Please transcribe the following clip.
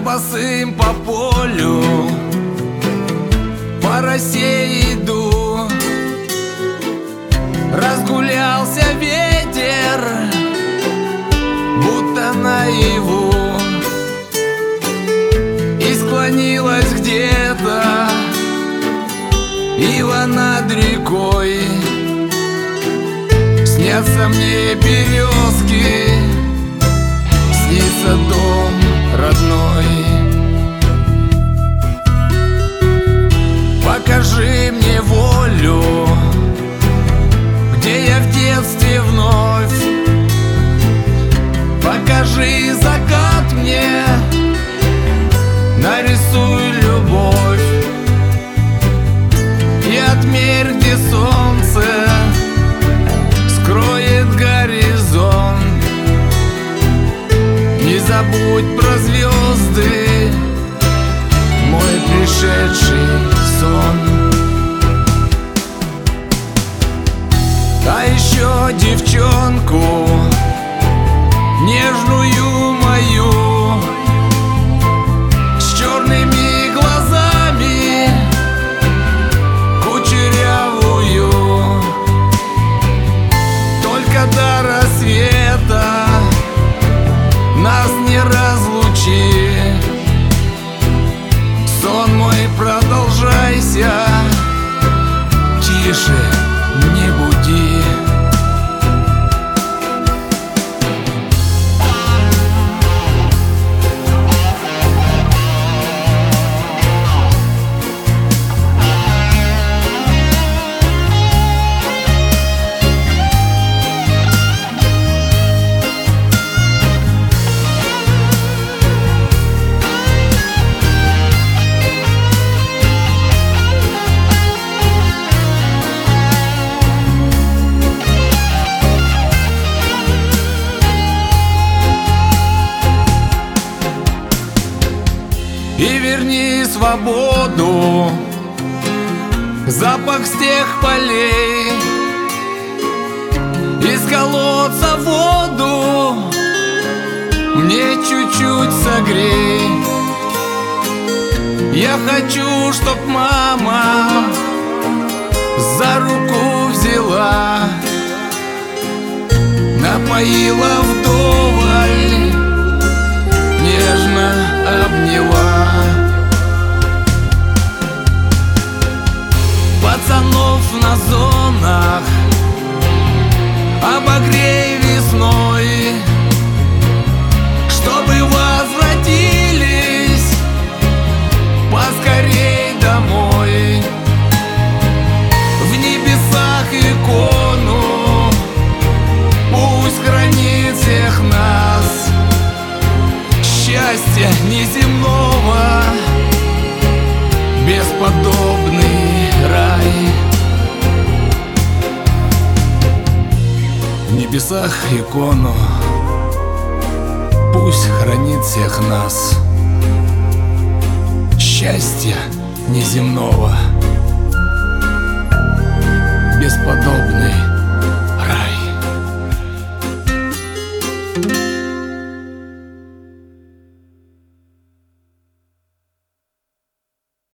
босым по полю, по росе иду. Разгулялся ветер, будто наяву, и склонилась где-то ива над рекой. Снятся мне березки, снится дом родной. Покажи мне волю, где я в детстве вновь. Покажи закат мне, нарисуй любовь. И отмерь, где солнце скроет горизонт. Не забудь про звезды, мой пришедший сон. А еще девчонку нежную мою, с черными глазами, кучерявую. Только до рассвета нас не разлучи. Сон мой, продолжайся, тише, не буди. И верни свободу, запах с тех полей, из колодца воду мне чуть-чуть согрей. Я хочу, чтоб мама за руку взяла, напоила вдоволь, нежно обняла. Пацанов на зонах обогрей весной, чтобы возвратились поскорей домой. В небесах икону пусть хранит всех нас. Счастья неземного, бесподобный рай. В небесах икону пусть хранит всех нас. Счастья неземного, бесподобный